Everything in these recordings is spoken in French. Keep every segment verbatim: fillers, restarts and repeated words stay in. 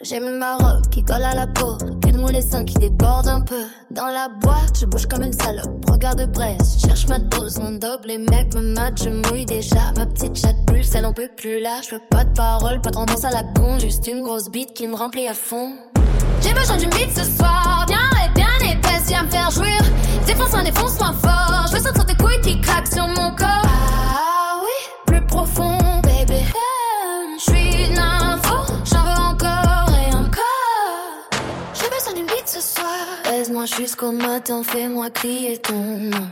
J'aime ma robe qui colle à la peau, fais-moi les seins qui débordent un peu. Dans la boîte, je bouge comme une salope. Regard de presse, cherche ma dose, mon double. Les mecs me matent, je mouille déjà. Ma petite chatte pulse, elle en peut plus là. Je veux pas de paroles, pas tendance à la con. Juste une grosse bite qui me remplit à fond. J'ai besoin d'une bite ce soir, bien et bien épaisse, viens me faire jouir. Défonce-moi, défonce-moi fort. Je veux sentir tes couilles qui craquent sur mon corps. Ah oui, plus profond, baby. Je suis une info, j'en veux encore et encore. J'ai besoin d'une bite ce soir. Baise-moi jusqu'au matin, fais-moi crier ton nom.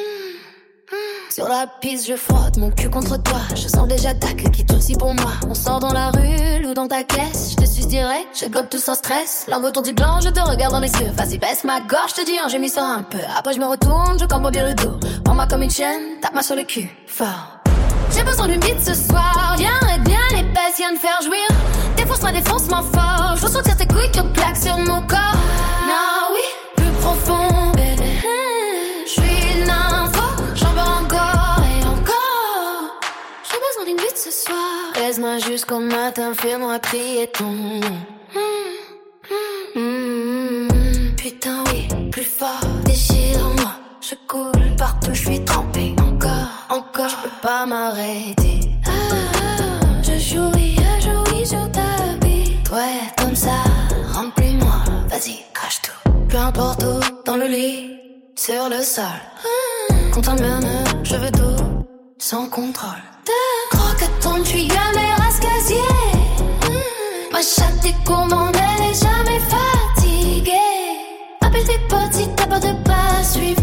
Sur la piste, je frotte mon cul contre toi. Je sens déjà ta queue qui tourne pour moi. On sort dans la rue ou dans ta caisse. Je te suis direct, je gobe tout sans stress. Langue autour du gland, je te regarde dans les yeux. Vas-y, baisse ma gorge, je te dis, hein, j'ai mis ça un peu. Après, je me retourne, je cambre bien le dos. Prends-moi comme une chaîne, tape-moi sur le cul, fort. J'ai besoin d'une bite ce soir. Viens et bien épaisse, viens me faire jouir. Défonce-moi, défonce-moi fort. Je veux sentir tes couilles qui claquent sur mon corps. Non, oui, plus profond, bébé. Je suis une info, j'en veux encore et encore. J'ai besoin d'une bite ce soir. Baise-moi jusqu'au matin, fais-moi crier ton nom. Mmh, mmh, mmh. Putain oui, plus fort, déchire-moi. Je coule partout, je suis trempée. Encore, encore, je peux pas m'arrêter. Ah, je jouis, je jouis sur ta bite. Ouais, comme ça, remplis-moi. Vas-y, crache tout. Peu importe où, dans le lit, sur le sol. Ah, content de me, je veux tout, sans contrôle. Croque à ton tuyau, mes rascasiers. Mmh, ma chatte est gourmande, elle est jamais fatiguée. Appelle tes potes si t'as peur de pas suivre.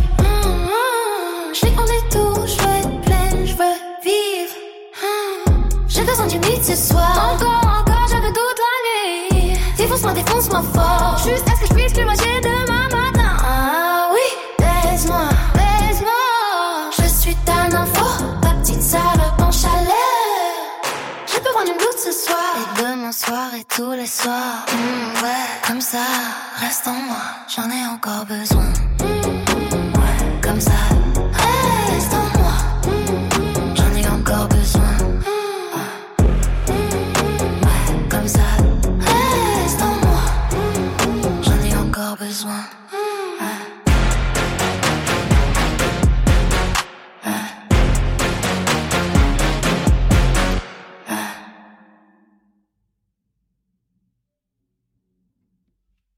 Je l'ai en détour, je veux être pleine, je veux vivre. Hum. J'ai besoin d'une bite ce soir. Encore, encore, je veux toute la nuit. Défonce-moi, défonce-moi fort. Juste à ce que je puisse plus manger demain matin. Ah oui, baise-moi, baise-moi. Je suis ta info, ta petite salope en chaleur. J'ai besoin d'une blouse ce soir. Et demain soir et tous les soirs. Mmh, ouais, comme ça, reste en moi. J'en ai encore besoin. Mmh, ouais, comme ça. Reste en moi, j'en ai encore besoin. Ouais, comme ça. Reste en moi, j'en ai encore besoin.